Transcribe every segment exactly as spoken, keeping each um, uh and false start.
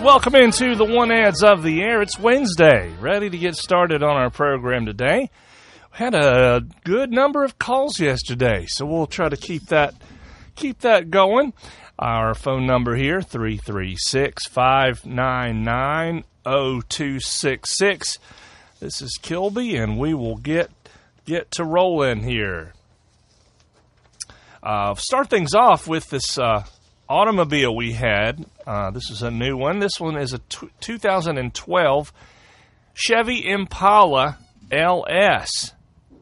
Welcome into the One Ads of the Air. It's Wednesday. Ready to get started on our program today. We had a good number of calls yesterday, so we'll try to keep that keep that going. Our phone number here, three three six, five nine nine, zero two six six. This is Kilby, and we will get get to rolling here. Uh, start things off with this uh, automobile we had. Uh, this is a new one. This one is a t- two thousand twelve Chevy Impala L S.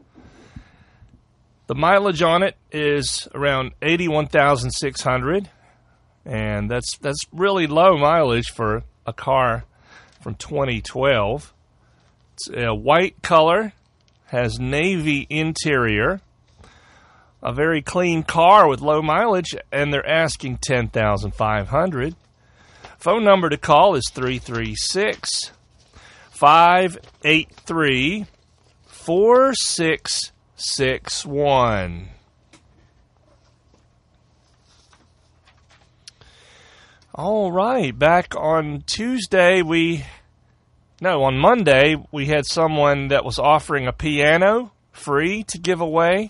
The mileage on it is around eighty-one thousand six hundred, and that's that's really low mileage for a car from twenty twelve. It's a white color, has navy interior. A very clean car with low mileage, and they're asking ten thousand five hundred dollars. Phone number to call is three three six, five eight three, four six six one. All right, back on Tuesday, we, no, on Monday, we had someone that was offering a piano free to give away.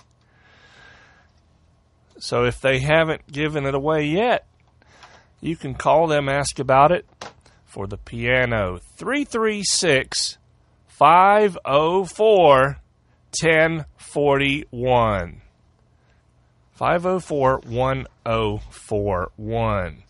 So if they haven't given it away yet, you can call them, ask about it for the piano. three three six, five oh four, one oh four one. five oh four, one oh four one.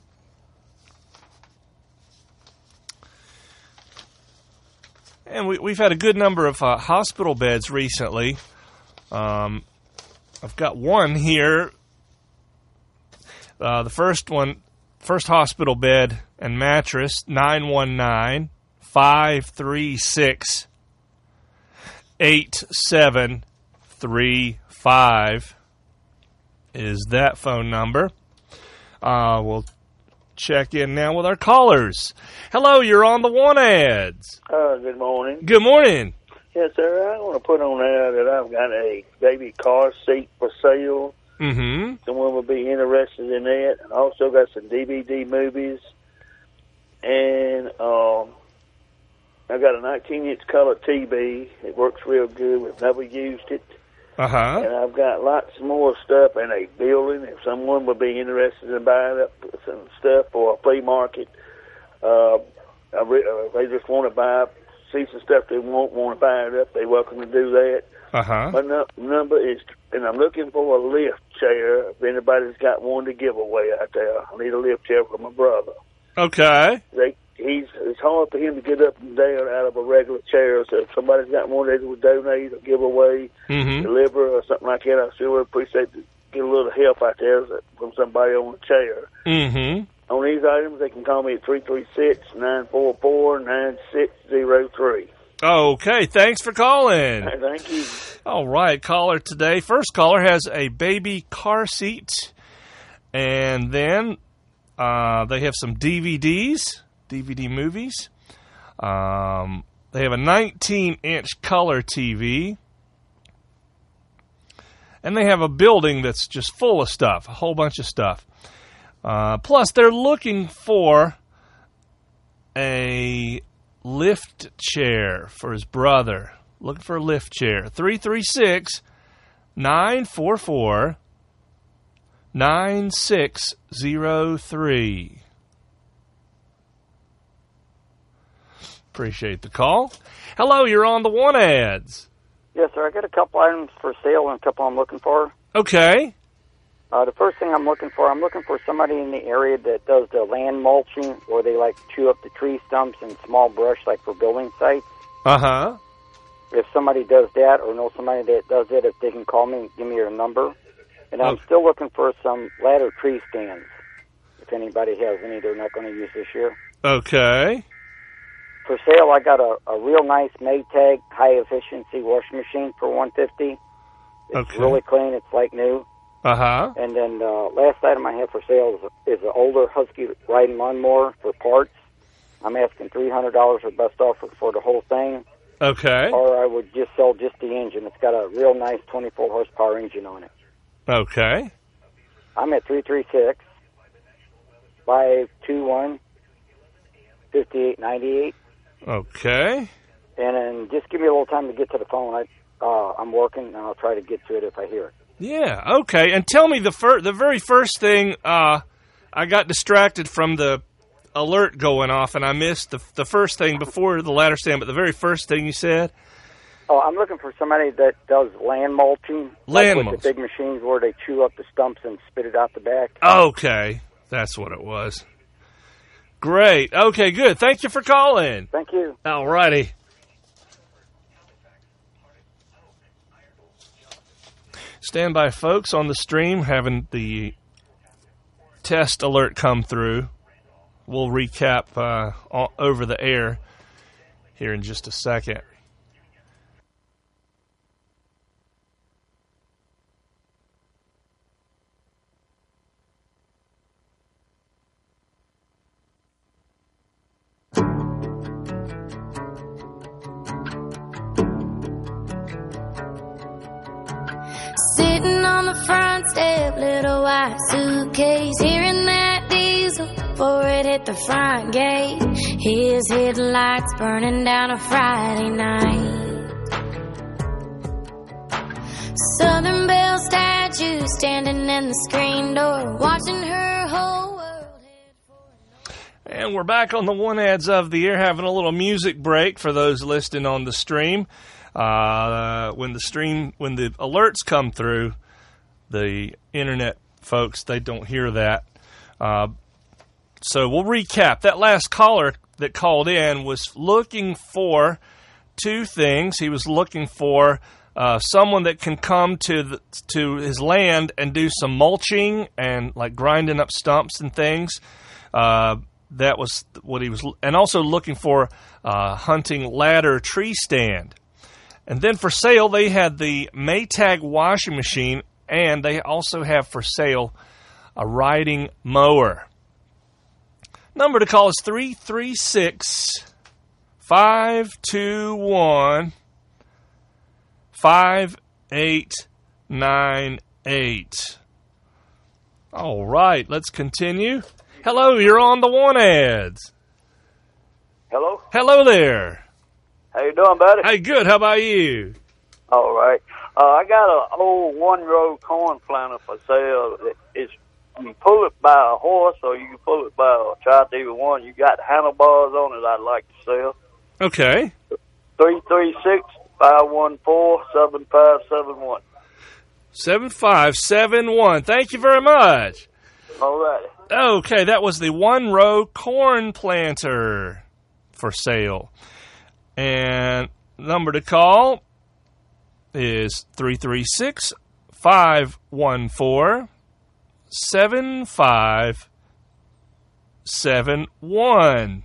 And we, we've had a good number of uh, hospital beds recently. Um, I've got one here. Uh, the first one, first hospital bed and mattress, nine one nine, five three six, eight seven three five is that phone number. Uh, we'll check in now with our callers. Hello, you're on the One Ads. Uh, good morning. Good morning. Yes, sir. I want to put on there that I've got a baby car seat for sale. Mm-hmm. Someone would be interested in that. And also got some D V D movies. And um, I got a nineteen inch color T V. It works real good. We've never used it. Uh-huh. And I've got lots more stuff in a building. If someone would be interested in buying up some stuff for a flea market, uh, I re- uh, they just want to buy, see some stuff they won't want to buy it up, they're welcome to do that. Uh-huh. My no- number is, and I'm looking for a lift chair. If anybody's got one to give away out there, I need a lift chair for my brother. Okay. They, he's it's hard for him to get up and down out of a regular chair. So if somebody's got one they would donate or give away, mm-hmm. deliver or something like that, I sure would appreciate to get a little help out there from somebody on a chair. Mm-hmm. On these items, they can call me at three three six, nine four four, nine six zero three. Okay, thanks for calling. Right, thank you. All right, caller today. First caller has a baby car seat, and then uh, they have some D V Ds, D V D movies. Um, they have a nineteen inch color T V, and they have a building that's just full of stuff, a whole bunch of stuff. Uh, plus, they're looking for a lift chair for his brother. Looking for a lift chair. three three six, nine four four, nine six zero three. Appreciate the call. Hello, you're on the One Ads. Yes, sir. I got a couple items for sale and a couple I'm looking for. Okay. Uh, the first thing I'm looking for, I'm looking for somebody in the area that does the land mulching, where they like chew up the tree stumps and small brush, like for building sites. Uh-huh. If somebody does that, or know somebody that does it, if they can call me and give me your number. And I'm okay. still looking for some ladder tree stands. If anybody has any, they're not going to use this year. Okay. For sale, I got a, a real nice Maytag high-efficiency washing machine for one hundred fifty dollars. It's okay. really clean. It's like new. Uh-huh. And then uh, last item I have for sale is, is an older Husky riding lawnmower for parts. I'm asking three hundred dollars or best offer for the whole thing. Okay. Or I would just sell just the engine. It's got a real nice twenty-four horsepower engine on it. Okay. I'm at three three six, five two one, fifty-eight ninety-eight. Okay. And then just give me a little time to get to the phone. I, uh, I'm working, and I'll try to get to it if I hear it. Yeah, okay. And tell me the fir- the very first thing, uh, I got distracted from the alert going off, and I missed the the first thing before the ladder stand, but the very first thing you said? Oh, I'm looking for somebody that does land mulching. Land like mulching. with the big machines where they chew up the stumps and spit it out the back. Okay, that's what it was. Great. Okay, good. Thank you for calling. Thank you. All righty. Stand by, folks, on the stream, having the test alert come through. We'll recap uh, all, over the air here in just a second. Sitting on the front step, little white suitcase, hearing that diesel before it hit the front gate. His headlights burning down a Friday night. Southern Belle statue standing in the screen door, watching her whole world head for. And we're back on the one ads of the year, having a little music break for those listening on the stream. Uh, when the stream, when the alerts come through, the internet folks, they don't hear that. Uh, so we'll recap. That last caller that called in was looking for two things. He was looking for uh, someone that can come to the, to his land and do some mulching and like grinding up stumps and things. Uh, that was what he was, and also looking for uh, hunting ladder tree stand. And then for sale, they had the Maytag washing machine, and they also have for sale a riding mower. Number to call is three three six, five two one, five eight nine eight. All right, let's continue. Hello, you're on the one ads. Hello? Hello there. How you doing, buddy? Hey, good. How about you? All right. Uh, I got an old one-row corn planter for sale. It's, you can pull it by a horse or you can pull it by a child, either one. You got handlebars on it I'd like to sell. Okay. three three six, five one four, seven five seven one. seven five seven one. Thank you very much. All right. Okay, that was the one-row corn planter for sale. And number to call is three three six, five one four, seven five seven one.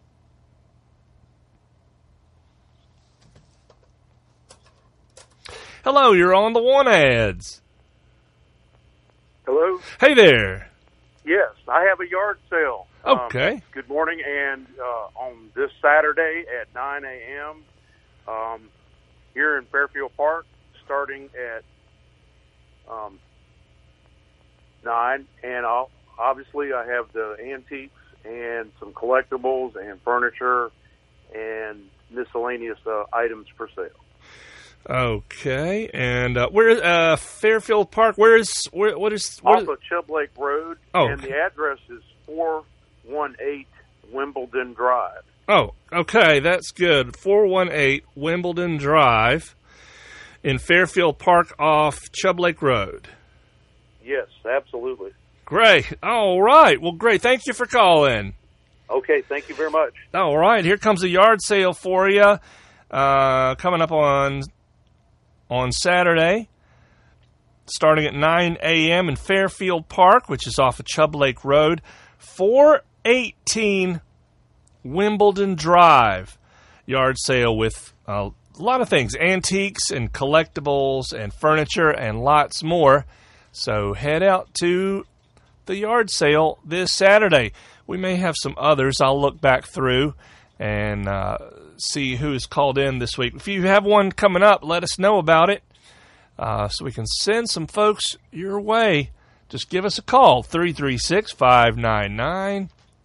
Hello, you're on the one ads. Hello? Hey there. Yes, I have a yard sale. Okay. Um, good morning, and uh, on this Saturday at nine a.m. Um, here in Fairfield Park, starting at um, nine, and I'll, obviously I have the antiques and some collectibles and furniture and miscellaneous uh, items for sale. Okay, and uh, where uh, Fairfield Park? Where is where? What is? What Off is of Chubb Lake Road, oh, and okay. the address is four one eight Wimbledon Drive. Oh, okay, that's good. four one eight Wimbledon Drive in Fairfield Park off Chubb Lake Road. Yes, absolutely. Great. All right. Well, great. Thank you for calling. Okay, thank you very much. All right, here comes a yard sale for you uh, coming up on on Saturday, starting at nine a.m. in Fairfield Park, which is off of Chubb Lake Road, four eighteen Wimbledon Drive. Yard sale with uh, a lot of things, antiques and collectibles and furniture and lots more. So head out to the yard sale this Saturday. We may have some others. I'll look back through and uh, see who's called in this week. If you have one coming up, let us know about it uh, so we can send some folks your way. Just give us a call, three three six, five nine nine,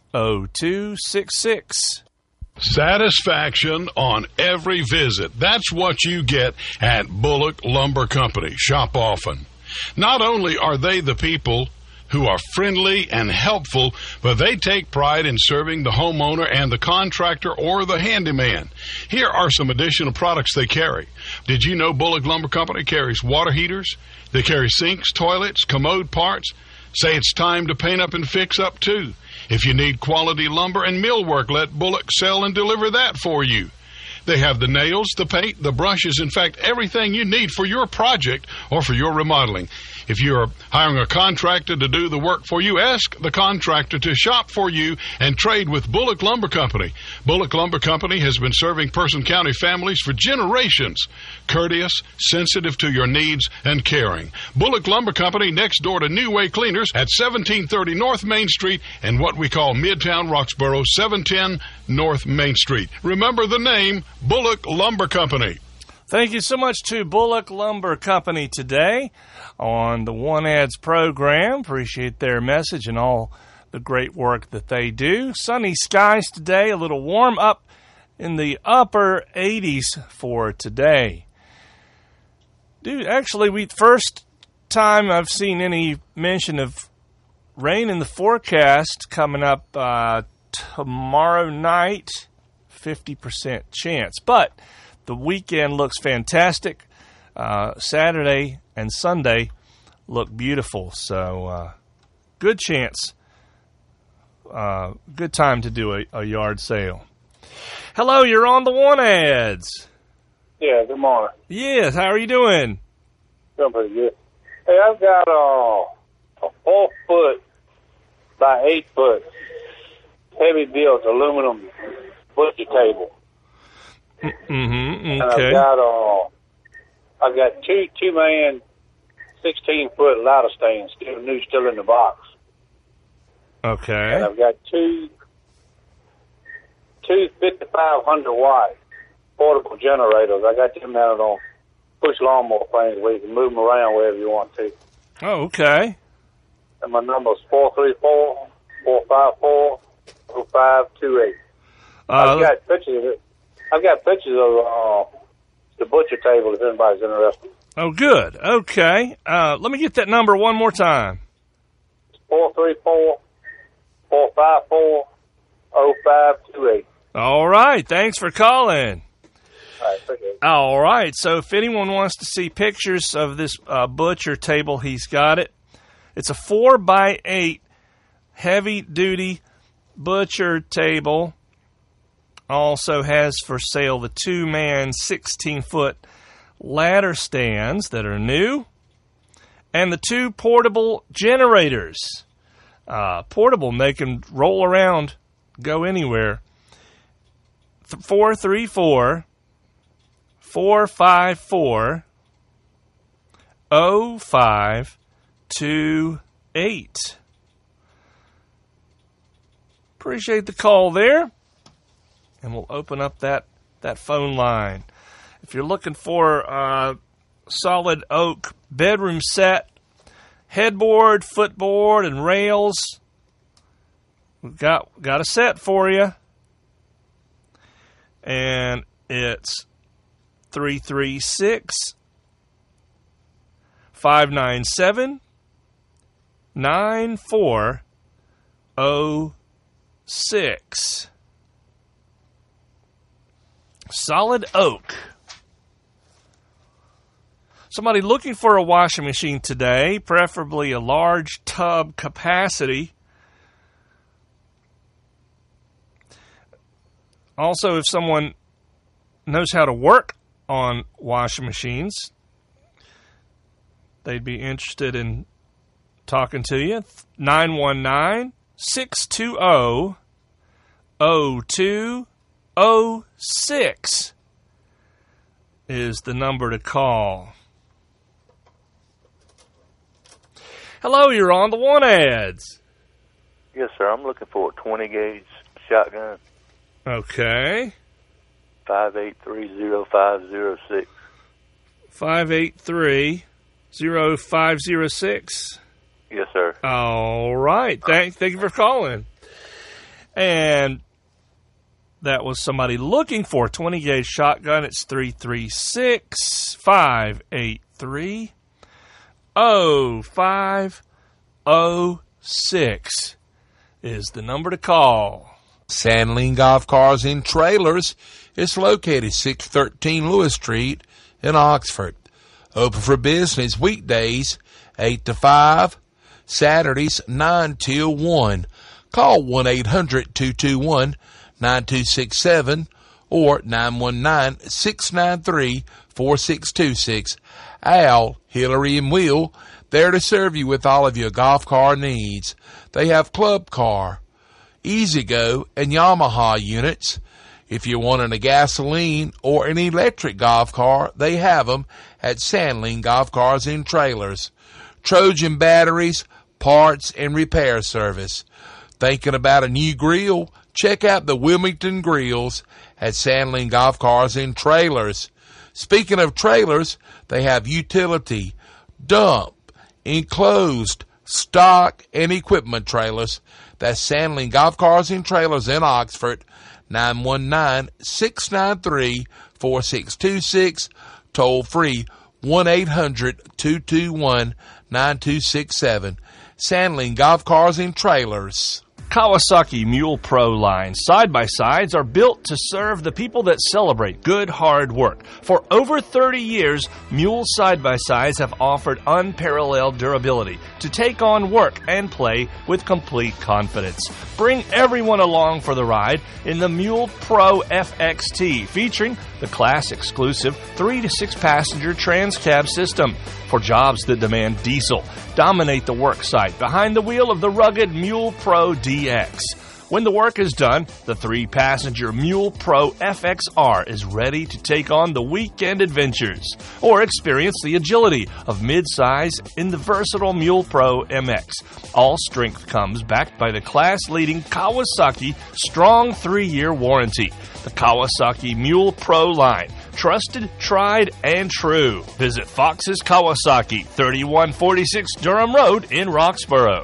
oh two six six. Satisfaction on every visit. That's what you get at Bullock Lumber Company. Shop often. Not only are they the people who are friendly and helpful, but they take pride in serving the homeowner and the contractor or the handyman. Here are some additional products they carry. Did you know Bullock Lumber Company carries water heaters? They carry sinks, toilets, commode parts. Say it's time to paint up and fix up, too. If you need quality lumber and millwork, let Bullock sell and deliver that for you. They have the nails, the paint, the brushes, in fact, everything you need for your project or for your remodeling. If you're hiring a contractor to do the work for you, ask the contractor to shop for you and trade with Bullock Lumber Company. Bullock Lumber Company has been serving Person County families for generations. Courteous, sensitive to your needs, and caring. Bullock Lumber Company next door to New Way Cleaners at seventeen thirty North Main Street and what we call Midtown Roxborough, seven ten North Main Street. Remember the name, Bullock Lumber Company. Thank you so much to Bullock Lumber Company today on the One Ads program. Appreciate their message and all the great work that they do. Sunny skies today, a little warm up in the upper eighties for today. Dude, actually, we first time I've seen any mention of rain in the forecast coming up uh, tomorrow night, fifty percent chance. But the weekend looks fantastic. Uh, Saturday and Sunday look beautiful. So, uh, good chance. Uh, good time to do a, a yard sale. Hello, you're on the One Ads. Yeah, good morning. Yes, how are you doing? Doing pretty good. Hey, I've got uh, a four foot by eight foot heavy built aluminum butcher table. Mm-hmm. And Okay. I've got uh, I've got two two man sixteen foot ladder stands still new, still in the box. Okay. And I've got two two fifty-five hundred watt portable generators. I got them mounted on push lawnmower things where you can move them around wherever you want to. Oh, okay. And my number is four three four, four five four, oh five two eight. Uh, I've got pictures of it. I've got pictures of uh, the butcher table if anybody's interested. oh, good. Okay. Uh, let me get that number one more time. four three four, four five four, oh five two eight. All right. Thanks for calling. All right, appreciate it. All right. So if anyone wants to see pictures of this uh, butcher table, he's got it. It's a four by eight heavy-duty butcher table. Also has for sale the two-man sixteen-foot ladder stands that are new, and the two portable generators. Uh, portable, and they can roll around, go anywhere. four three four, four five four, oh five two eight. Appreciate the call there. And we'll open up that, that phone line. If you're looking for a solid oak bedroom set, headboard, footboard, and rails, we've got, got a set for you. And it's three three six, five nine seven, nine four oh six. Solid oak. Somebody looking for a washing machine today, preferably a large tub capacity. Also, if someone knows how to work on washing machines, they'd be interested in talking to you. nine one nine, six two zero, zero two oh six is the number to call. Hello, you're on the One Ads. Yes, sir. I'm looking for a twenty gauge shotgun. Okay. five eight three zero five zero six. five eight three, zero five zero six. Yes, sir. All right. Thank, thank you for calling. And that was somebody looking for a twenty gauge shotgun. It's three three six, five eight three, oh five oh six is the number to call. Sandling Golf Cars and Trailers is located six thirteen Lewis Street in Oxford. Open for business weekdays eight to five, Saturdays nine till one. Call one eight hundred, two two one, nine two six seven or nine one nine, six nine three, four six two six. Al, Hillary, and Will, there to serve you with all of your golf car needs. They have Club Car, E-Z-Go, and Yamaha units. If you're wanting a gasoline or an electric golf car, they have them at Sandling Golf Cars and Trailers. Trojan batteries, parts, and repair service. Thinking about a new grill? Check out the Wilmington Grills at Sandling Golf Cars and Trailers. Speaking of trailers, they have utility, dump, enclosed, stock, and equipment trailers. That's Sandling Golf Cars and Trailers in Oxford, nine one nine, six nine three, four six two six, toll free one eight hundred, two two one, nine two six seven. Sandling Golf Cars and Trailers. Kawasaki Mule Pro line side-by-sides are built to serve the people that celebrate good, hard work. For over thirty years, Mule side-by-sides have offered unparalleled durability to take on work and play with complete confidence. Bring everyone along for the ride in the Mule Pro F X T, featuring the class-exclusive three to six passenger trans-cab system. For jobs that demand diesel, dominate the work site behind the wheel of the rugged Mule Pro D X. When the work is done, the three-passenger Mule Pro F X R is ready to take on the weekend adventures, or experience the agility of mid-size in the versatile Mule Pro M X. All strength comes backed by the class-leading Kawasaki strong three-year warranty. The Kawasaki Mule Pro line, trusted, tried, and true. Visit Fox's Kawasaki, thirty-one forty-six Durham Road in Roxborough.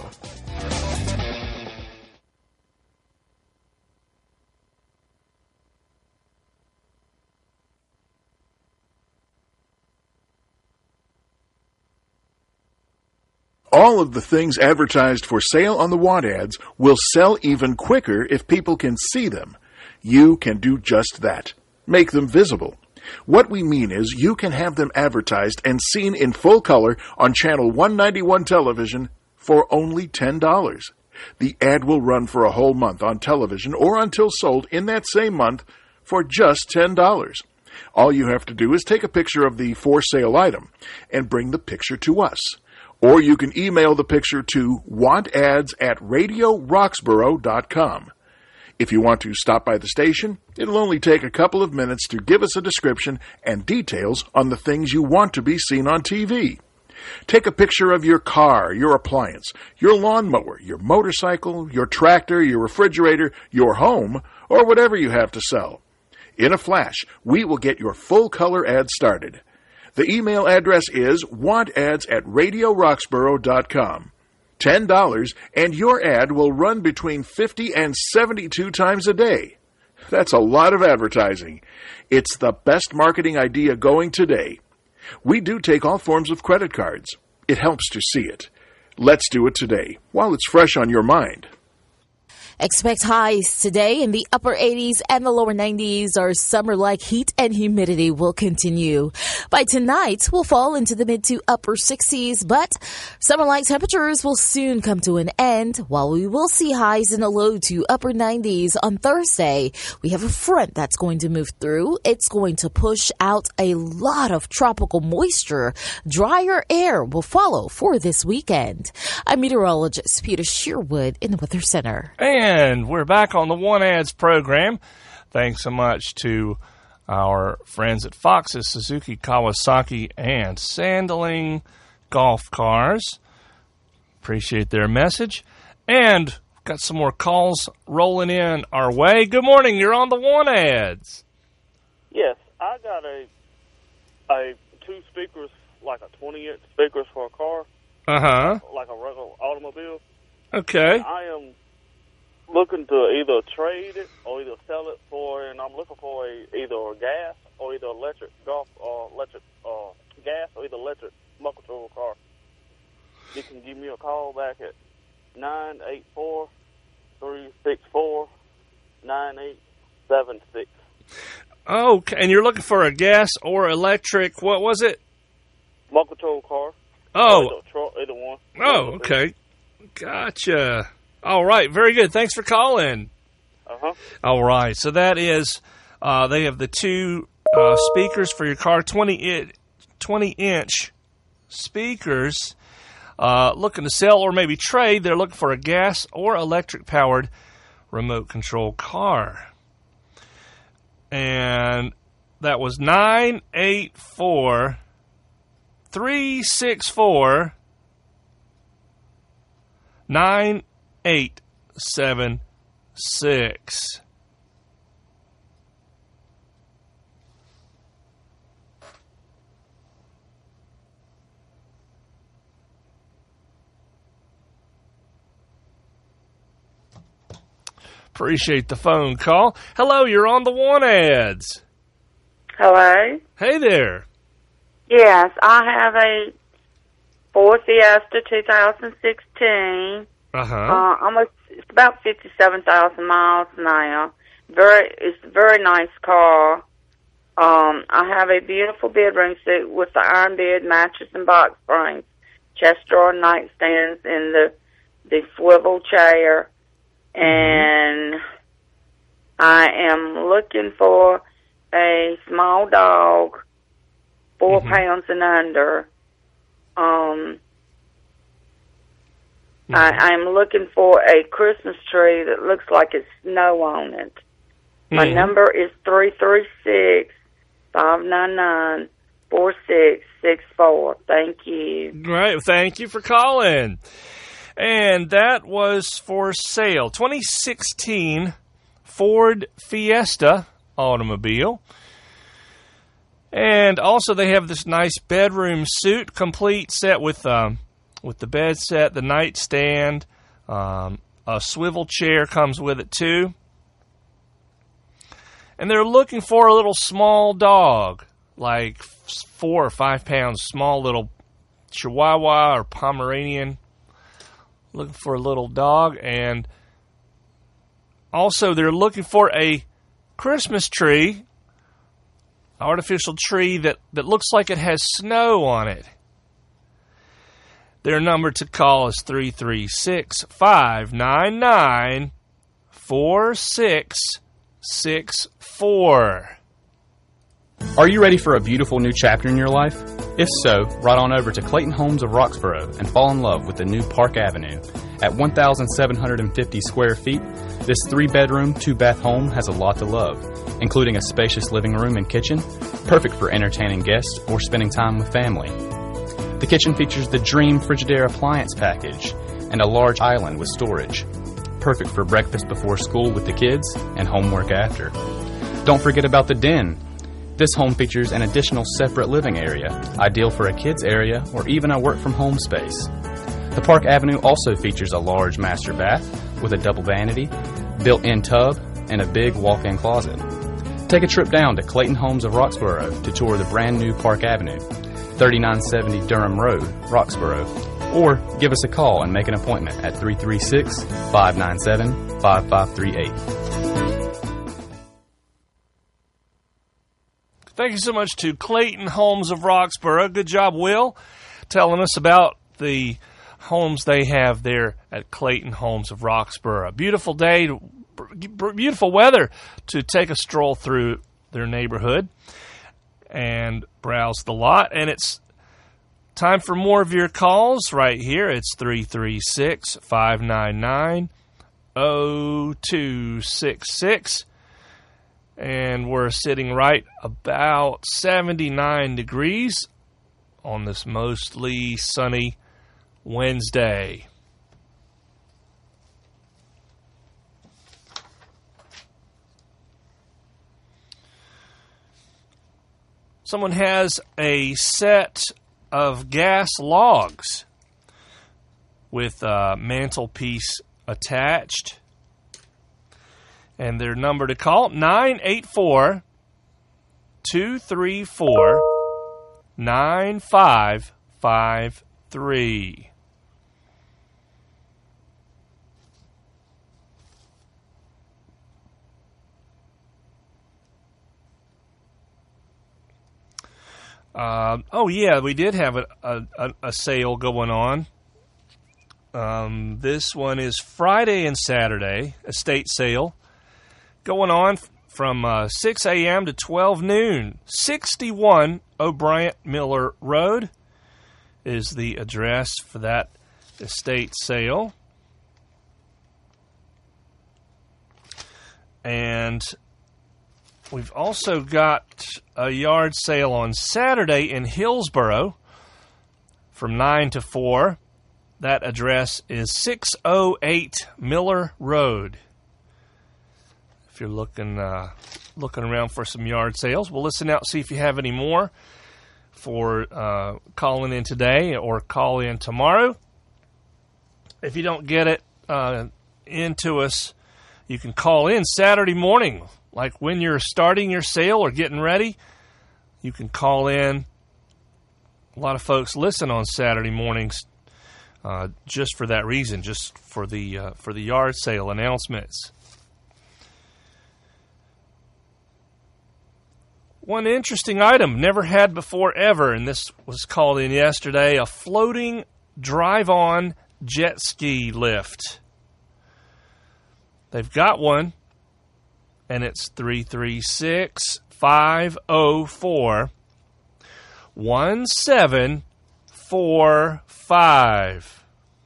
All of the things advertised for sale on the want ads will sell even quicker if people can see them. You can do just that. Make them visible. What we mean is you can have them advertised and seen in full color on Channel one ninety-one television for only ten dollars. The ad will run for a whole month on television or until sold in that same month for just ten dollars. All you have to do is take a picture of the for sale item and bring the picture to us. Or you can email the picture to wantads at radio roxborough dot com. If you want to stop by the station, it'll only take a couple of minutes to give us a description and details on the things you want to be seen on T V. Take a picture of your car, your appliance, your lawnmower, your motorcycle, your tractor, your refrigerator, your home, or whatever you have to sell. In a flash, we will get your full-color ad started. The email address is wantads at radio roxborough dot com. ten dollars, and your ad will run between fifty and seventy-two times a day. That's a lot of advertising. It's the best marketing idea going today. We do take all forms of credit cards. It helps to see it. Let's do it today, while it's fresh on your mind. Expect highs today in the upper eighties and the lower nineties. Our summer-like heat and humidity will continue. By tonight, we'll fall into the mid to upper sixties, but summer-like temperatures will soon come to an end. While we will see highs in the low to upper nineties on Thursday, we have a front that's going to move through. It's going to push out a lot of tropical moisture. Drier air will follow for this weekend. I'm meteorologist Peter Sherwood in the Weather Center. And And we're back on the One Ads program. Thanks so much to our friends at Fox's, Suzuki, Kawasaki, and Sandling Golf Cars. Appreciate their message. And we've got some more calls rolling in our way. Good morning. You're on the One Ads. Yes, I got a a two speakers, like a twenty-inch speakers for a car. Uh-huh. Like a regular automobile. Okay. I am looking to either trade it or either sell it for, and I'm looking for a, either a gas or either electric golf or electric uh, gas or either electric muckle control car. You can give me a call back at nine eight four, three six four, nine eight seven six. Oh, okay. And you're looking for a gas or electric, what was it? Muckle control car. Oh. Either, truck, either one. Oh, okay. Gotcha. All right. Very good. Thanks for calling. Uh-huh. All right. So that is, uh, they have the two uh, speakers for your car, twenty inch speakers. Uh, looking to sell or maybe trade. They're looking for a gas or electric-powered remote control car. And that was nine eight four, three six four, nine eight seven six. Appreciate the phone call. Hello, you're on the One Ads. Hello? Hey there. Yes, I have a Ford Fiesta two thousand sixteen. Uh-huh. Uh, almost, it's about fifty-seven thousand miles now. Very, it's a very nice car. Um, I have a beautiful bedroom suite with the iron bed, mattress, and box springs, chest drawer, nightstands, and the the swivel chair. And I am looking for a small dog, four mm-hmm. pounds and under. Um, mm-hmm. I, I'm looking for a Christmas tree that looks like it's snow on it. Mm-hmm. My number is three three six, five nine nine, four six six four. Thank you. Right. Thank you for calling. And that was for sale. twenty sixteen Ford Fiesta automobile. And also they have this nice bedroom suite, complete set with um, with the bed set, the nightstand, um, a swivel chair comes with it too. And they're looking for a little small dog, like four or five pounds, small little Chihuahua or Pomeranian. Looking for a little dog, and also they're looking for a Christmas tree, artificial tree that, that looks like it has snow on it. Their number to call is three three six, five nine nine, four six six four. Are you ready for a beautiful new chapter in your life? If so, ride on over to Clayton Homes of Roxborough and fall in love with the new Park Avenue. At one thousand seven hundred fifty square feet, this three-bedroom, two-bath home has a lot to love, including a spacious living room and kitchen, perfect for entertaining guests or spending time with family. The kitchen features the Dream Frigidaire appliance package and a large island with storage, perfect for breakfast before school with the kids and homework after. Don't forget about the den. This home features an additional separate living area, ideal for a kids area or even a work-from-home space. The Park Avenue also features a large master bath with a double vanity, built-in tub, and a big walk-in closet. Take a trip down to Clayton Homes of Roxborough to tour the brand-new Park Avenue, thirty-nine seventy Durham Road, Roxborough, or give us a call and make an appointment at three three six, five nine seven, five five three eight. Thank you so much to Clayton Homes of Roxborough. Good job, Will, telling us about the homes they have there at Clayton Homes of Roxborough. Beautiful day, beautiful weather to take a stroll through their neighborhood and browse the lot. And it's time for more of your calls right here. It's three three six, five nine nine, zero two six six. And we're sitting right about seventy-nine degrees on this mostly sunny Wednesday. Someone has a set of gas logs with a mantelpiece attached. And their number to call, nine eight four, two three four, nine five five three. Uh, oh, yeah, we did have a, a, a sale going on. Um, this one is Friday and Saturday, estate sale, going on from uh, six a.m. to twelve noon. sixty-one O'Brien Miller Road is the address for that estate sale. And we've also got a yard sale on Saturday in Hillsboro from nine to four. That address is six oh eight Miller Road. If you're looking uh, looking around for some yard sales, we'll listen out, see if you have any more for uh, calling in today or call in tomorrow. If you don't get it uh, into us, you can call in Saturday morning, like when you're starting your sale or getting ready. You can call in. A lot of folks listen on Saturday mornings uh, just for that reason, just for the uh, for the yard sale announcements. One interesting item, never had before ever, and this was called in yesterday, a floating drive-on jet ski lift. They've got one, and it's three three six, five oh four, one seven four five.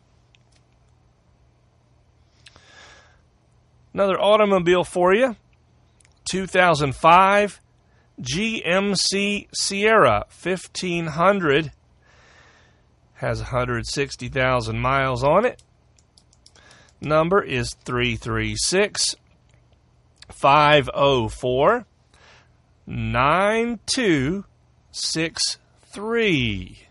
Another automobile for you, two thousand five G M C Sierra fifteen hundred, has one hundred sixty thousand miles on it. Number is three three six, five oh four, nine two six three.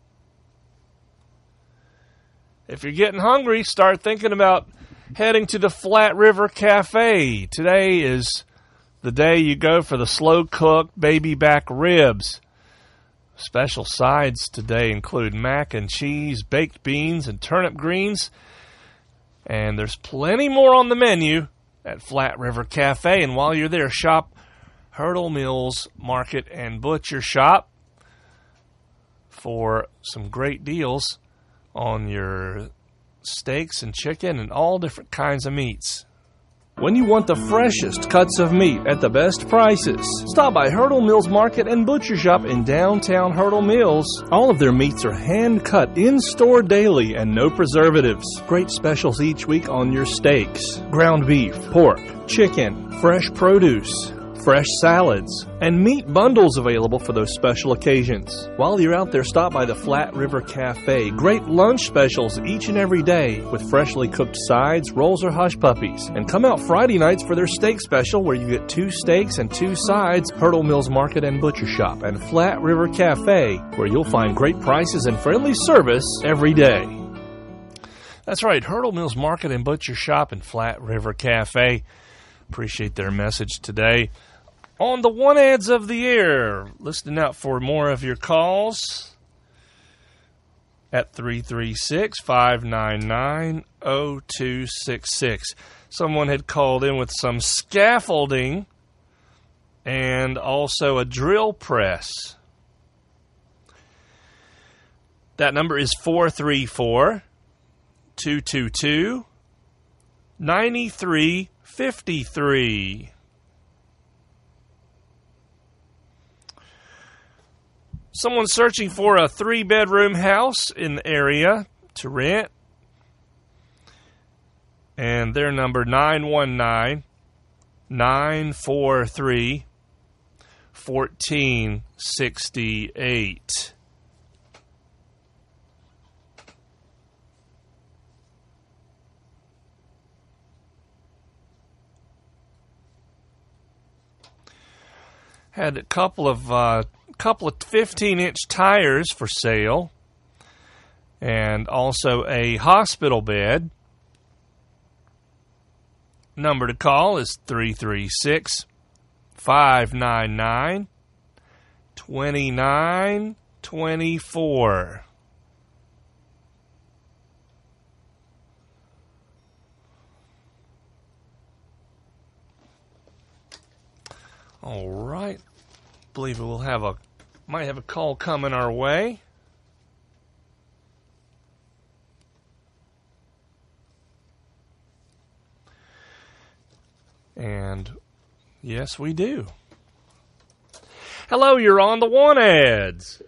If you're getting hungry, start thinking about heading to the Flat River Cafe. Today is the day you go for the slow-cooked baby back ribs. Special sides today include mac and cheese, baked beans, and turnip greens. And there's plenty more on the menu at Flat River Cafe. And while you're there, shop Hurdle Mills Market and Butcher Shop for some great deals on your steaks and chicken and all different kinds of meats. When you want the freshest cuts of meat at the best prices, stop by Hurdle Mills Market and Butcher Shop in downtown Hurdle Mills. All of their meats are hand-cut in-store daily and no preservatives. Great specials each week on your steaks, ground beef, pork, chicken, fresh produce, fresh salads, and meat bundles available for those special occasions. While you're out there, stop by the Flat River Cafe. Great lunch specials each and every day with freshly cooked sides, rolls, or hush puppies. And come out Friday nights for their steak special where you get two steaks and two sides. Hurdle Mills Market and Butcher Shop and Flat River Cafe, where you'll find great prices and friendly service every day. That's right, Hurdle Mills Market and Butcher Shop and Flat River Cafe. Appreciate their message today. On the one ads of the year, listening out for more of your calls at three three six, five nine nine, zero two six six. Someone had called in with some scaffolding and also a drill press. That number is four three four, two two two, nine three five three. Someone searching for a three-bedroom house in the area to rent. And their number, nine one nine, nine four three, one four six eight. Had a couple of... Uh, couple of fifteen-inch tires for sale, and also a hospital bed. Number to call is three three six, five nine nine, two nine two four. All right. Believe we'll have a might have a call coming our way. And yes, we do. Hello, you're on the Wanted.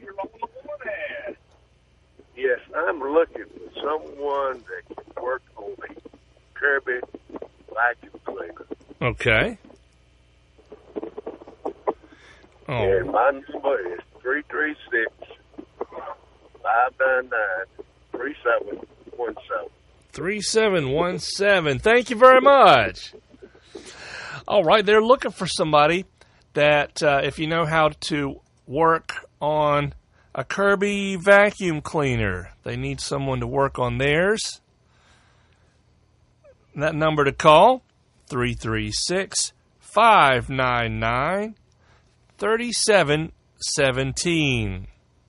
Yes, I'm looking for someone that can work on the Kirby vacuum cleaner. Okay. Oh. And my number is three three six, five nine nine, three seven one seven. three seven one seven. Thank you very much. All right, they're looking for somebody that, uh, if you know how to work on a Kirby vacuum cleaner, they need someone to work on theirs. That number to call, three three six, five nine nine, three seven one seven.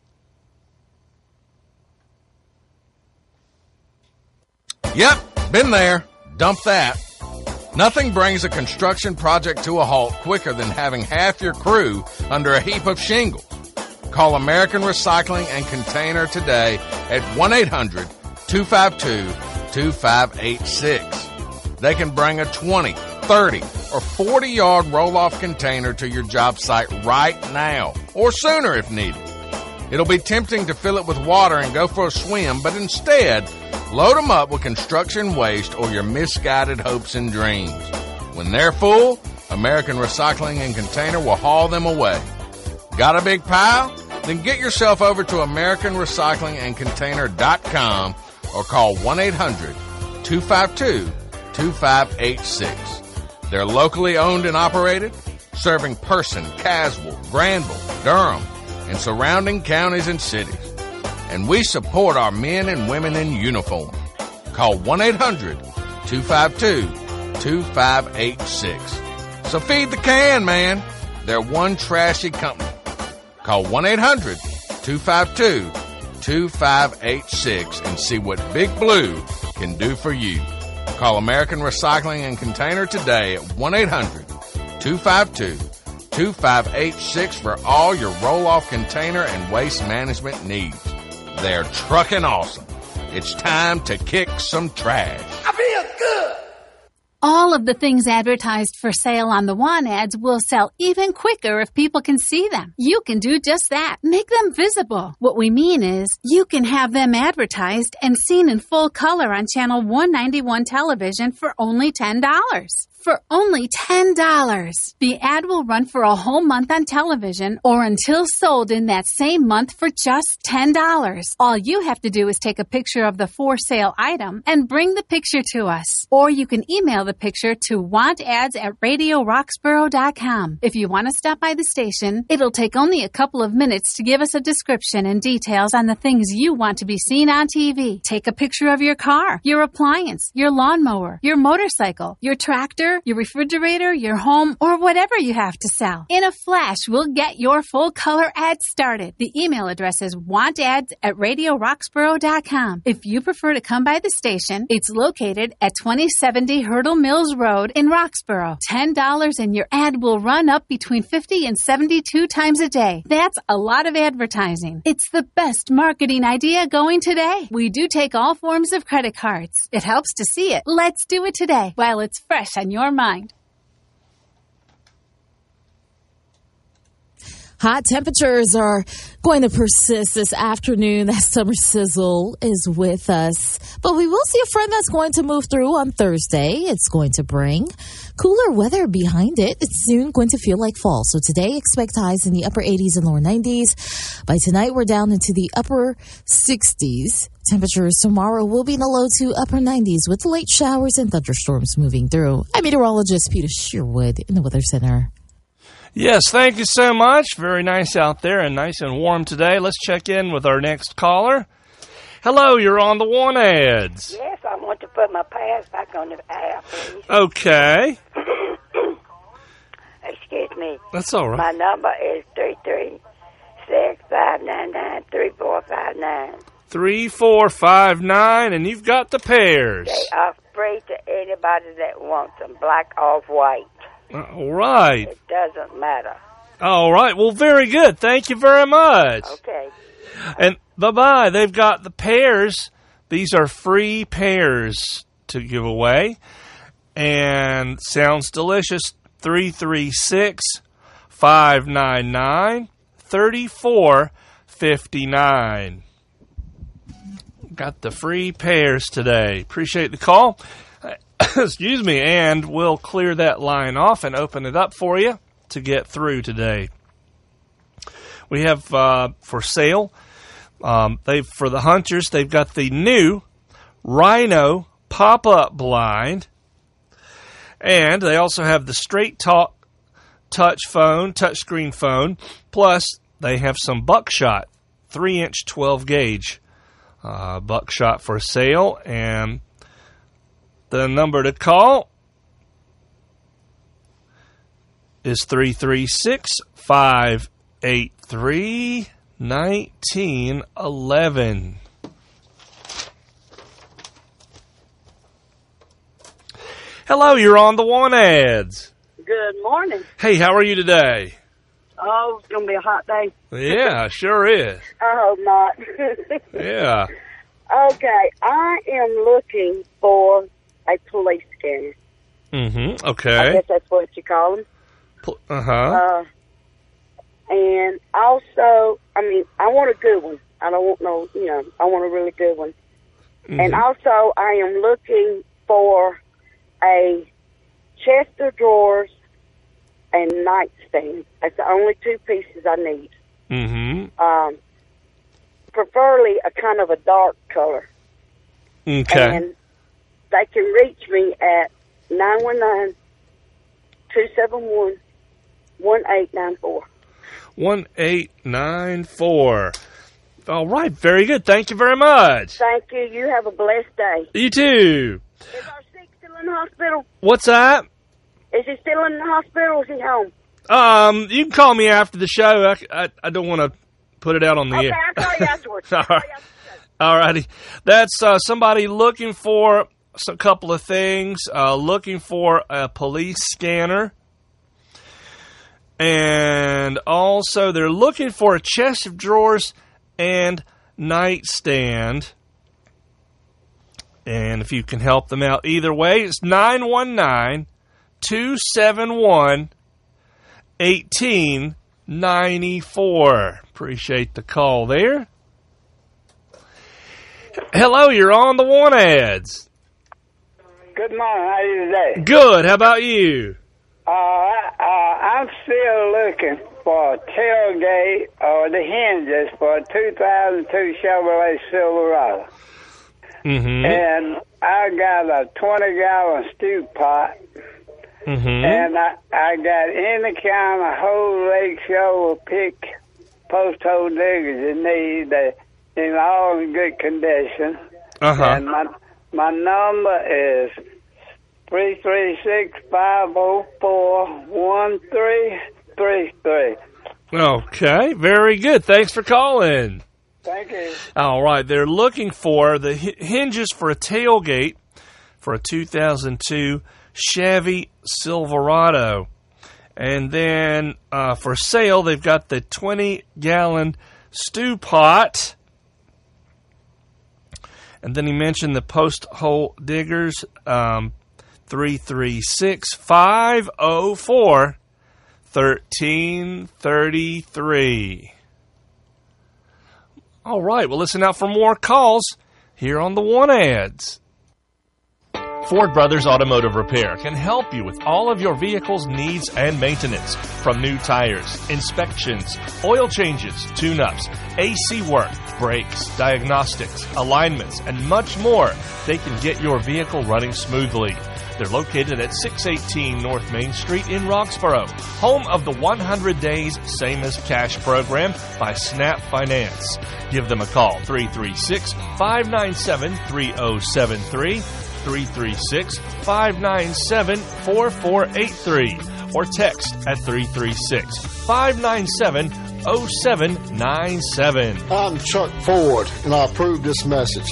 Yep, been there. Dump that. Nothing brings a construction project to a halt quicker than having half your crew under a heap of shingles. Call American Recycling and Container today at one eight hundred, two five two, two five eight six. They can bring a twenty, thirty, or forty-yard roll-off container to your job site right now, or sooner if needed. It'll be tempting to fill it with water and go for a swim, but instead, load them up with construction waste or your misguided hopes and dreams. When they're full, American Recycling and Container will haul them away. Got a big pile? Then get yourself over to American Recycling and Container dot com or call one eight hundred, two five two, two five eight six. They're locally owned and operated, serving Person, Caswell, Granville, Durham, and surrounding counties and cities. And we support our men and women in uniform. Call one eight hundred, two five two, two five eight six. So feed the can, man. They're one trashy company. Call one eight hundred, two five two, two five eight six and see what Big Blue can do for you. Call American Recycling and Container today at one eight hundred, two five two, two five eight six for all your roll-off container and waste management needs. They're trucking awesome. It's time to kick some trash. I feel good. All of the things advertised for sale on the Want ads will sell even quicker if people can see them. You can do just that. Make them visible. What we mean is, you can have them advertised and seen in full color on channel one ninety-one television for only ten dollars. For only ten dollars. The ad will run for a whole month on television or until sold in that same month for just ten dollars. All you have to do is take a picture of the for sale item and bring the picture to us. Or you can email the picture to want ads at radio roxborough dot com. If you want to stop by the station, it'll take only a couple of minutes to give us a description and details on the things you want to be seen on T V. Take a picture of your car, your appliance, your lawnmower, your motorcycle, your tractor, your refrigerator, your home, or whatever you have to sell. In a flash, we'll get your full color ad started. The email address is want ads at radio roxborough dot com. If you prefer to come by the station, it's located at twenty seventy Hurdle Mills Road in Roxborough. ten dollars and your ad will run up between fifty and seventy-two times a day. That's a lot of advertising. It's the best marketing idea going today. We do take all forms of credit cards. It helps to see it. Let's do it today while it's fresh on your mind. Hot temperatures are going to persist this afternoon. That summer sizzle is with us. But we will see a front that's going to move through on Thursday. It's going to bring cooler weather behind it. It's soon going to feel like fall. So today, expect highs in the upper eighties and lower nineties. By tonight, we're down into the upper sixties. Temperatures tomorrow will be in the low to upper nineties with late showers and thunderstorms moving through. I'm meteorologist Peter Sherwood in the Weather Center. Yes, thank you so much. Very nice out there and nice and warm today. Let's check in with our next caller. Hello, you're on the Want ads. Yes, I want to put put my pass back on the air, please? Okay. Excuse me. That's all right. My number is three three six five nine nine three four five nine. Three, four, five, nine, and you've got the pairs. They are free to anybody that wants them, black off white. All right. It doesn't matter. All right. Well, very good. Thank you very much. Okay. And bye-bye. They've got the pairs. These are free pairs to give away. And sounds delicious. three three six, five nine nine, three four five nine. Got the free pairs today. Appreciate the call. Excuse me. And we'll clear that line off and open it up for you to get through today. We have uh, for sale, um, they've for the hunters, they've got the new Rhino pop-up blind. And they also have the Straight Talk touch phone, touchscreen phone. Plus, they have some buckshot, three inch twelve gauge uh, buckshot for sale. And the number to call is three three six, five eight three, one nine one one. Hello, you're on the One Ads. Good morning. Hey, how are you today? Oh, it's going to be a hot day. Yeah, sure is. I hope not. Yeah. Okay, I am looking for a police scanner. Mm-hmm, I okay. guess that's what you call them. Pl- uh-huh. Uh, and also, I mean, I want a good one. I don't want no, you know, I want a really good one. Mm-hmm. And also, I am looking for a chest of drawers and nightstand. That's the only two pieces I need. Mm-hmm. Um, preferably a kind of a dark color. Okay. And they can reach me at nine one nine, two seven one, one eight nine four. one eight nine four. All right, very good. Thank you very much. Thank you. You have a blessed day. You too. Is our sick still in the hospital? What's that? Is he still in the hospital or is he home? Um, you can call me after the show. I, I, I don't want to put it out on the Okay, air. I'll call you afterwards. All right. All righty. That's uh, somebody looking for a couple of things, uh, looking for a police scanner. And also they're looking for a chest of drawers and nightstand. And if you can help them out either way, it's nine one nine, two seven one, one eight nine four. Appreciate the call there. Hello, you're on the One Ads. Good morning. How are you today? Good. How about you? Uh, uh, I'm still looking for a tailgate or the hinges for a two thousand two Chevrolet Silverado. Mm-hmm. And I got a twenty gallon stew pot. Mm-hmm. And I, I got any kind of whole leg shovel pick post hole diggers you need that in all in good condition. Uh-huh. And my my number is three three six, five oh four, one three three three. Okay, very good. Thanks for calling. Thank you. All right, they're looking for the h- hinges for a tailgate for a two thousand two Chevy Silverado. And then uh, for sale, they've got the twenty gallon stew pot. And then he mentioned the post hole diggers, um, three three six, five oh four, one three three three. All right, well, listen out for more calls here on the One Ads. Ford Brothers Automotive Repair can help you with all of your vehicle's needs and maintenance. From new tires, inspections, oil changes, tune-ups, A C work, brakes, diagnostics, alignments, and much more, they can get your vehicle running smoothly. They're located at six eighteen North Main Street in Roxborough, home of the one hundred days Same as Cash program by Snap Finance. Give them a call, three three six, five nine seven, three oh seven three, three three six, five nine seven, four four eight three or text at three three six, five nine seven, oh seven nine seven. I'm Chuck Ford, and I approve this message.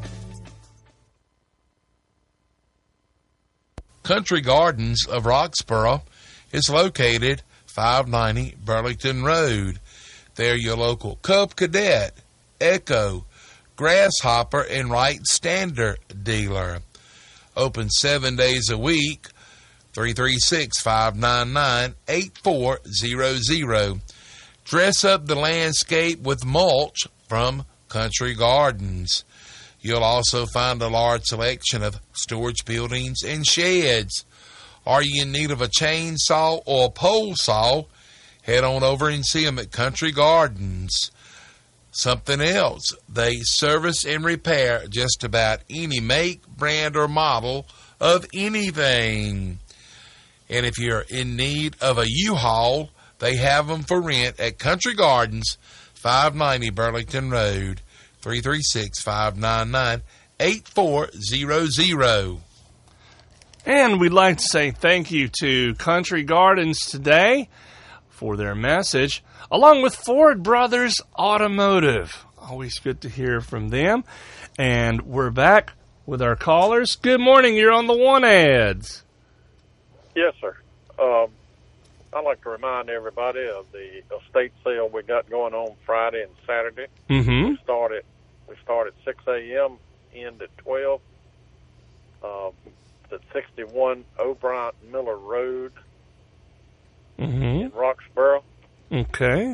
Country Gardens of Roxborough is located five ninety Burlington Road. They're your local Cub Cadet, Echo, Grasshopper, and Wright Standard dealer. Open seven days a week. three three six, five nine nine, eight four zero zero. Dress up the landscape with mulch from Country Gardens. You'll also find a large selection of storage buildings and sheds. Are you in need of a chainsaw or a pole saw? Head on over and see them at Country Gardens. Something else, they service and repair just about any make, brand, or model of anything. And if you're in need of a U-Haul, they have them for rent at Country Gardens, five ninety Burlington Road, three three six, five nine nine, eight four zero zero. And we'd like to say thank you to Country Gardens today for their message, along with Ford Brothers Automotive. Always good to hear from them. And we're back with our callers. Good morning. You're on the One Ads. Yes, sir. Um, I'd like to remind everybody of the estate sale we got going on Friday and Saturday. Mm-hmm. We start at we start at six a.m. end at twelve. Uh, at sixty-one O'Brien Miller Road Mm-hmm. in Roxborough. Okay.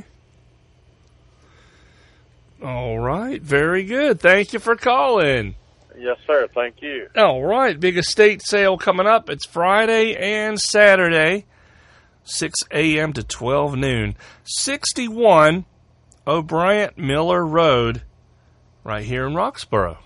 All right. Very good. Thank you for calling. Yes, sir. Thank you. All right. Big estate sale coming up. It's Friday and Saturday, six a.m. to twelve noon. sixty-one O'Brien Miller Road, right here in Roxborough.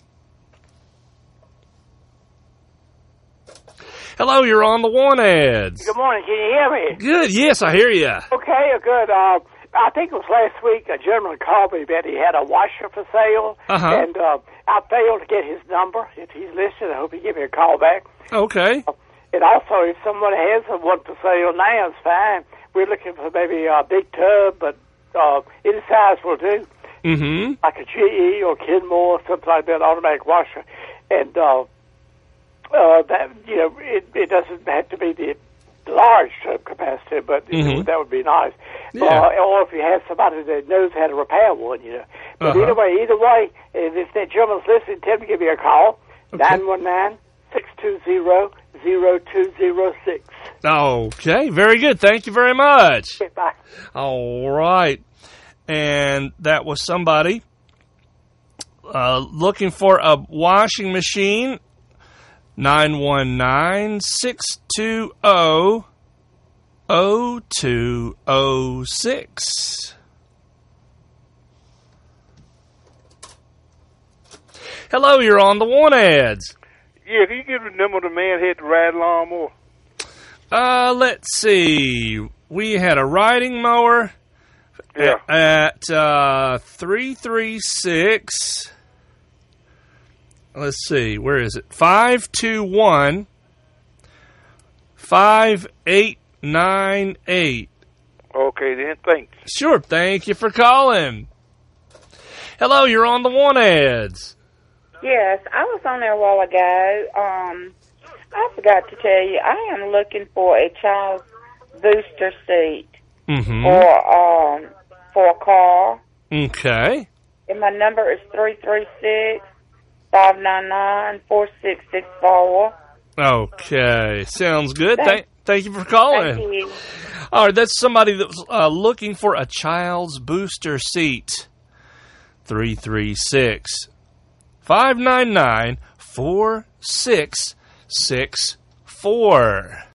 Hello, you're on the One Ads. Good morning. Can you hear me? Good. Yes, I hear you. Okay, good. Uh, I think it was last week a gentleman called me that he had a washer for sale, Uh-huh. and uh, I failed to get his number. If he's listening, I hope he give me a call back. Okay. And also, if someone has one for sale now, it's fine. We're looking for maybe a big tub, but uh, any size will do. Mm-hmm. Like a G E or Kenmore, something like that, automatic washer. And uh, uh, that, you know, it, it doesn't have to be the large tub capacity, but Mhm. that would be nice. Yeah. Uh, or if you have somebody that knows how to repair one, you know. But Uh-huh. either way, either way, if that gentleman's listening, tell him to give me a call. nine one nine, six two zero, zero two zero six. Okay, very good. Thank you very much. Okay, bye. All right. And that was somebody uh, looking for a washing machine. nine one nine, six two zero, zero two zero six. Hello, you're on the One Ads. Yeah, can you give the number of the man hit the ride lawnmower? Uh, let's see. We had a riding mower Yeah. at uh, three three six. Let's see. Where is it? five two one, five eight nine eight. Okay, then, thanks. Sure. Thank you for calling. Hello, you're on the One Ads. Yes, I was on there a while ago. Um, I forgot to tell you, I am looking for a child's booster seat Mm-hmm. or um, for a car. Okay. And my number is three three six, five nine nine, four six six four. Okay. Sounds good. Thank- Thank, thank you for calling. Thank you. All right, that's somebody that was uh, looking for a child's booster seat. three three six, five nine nine, four six six four.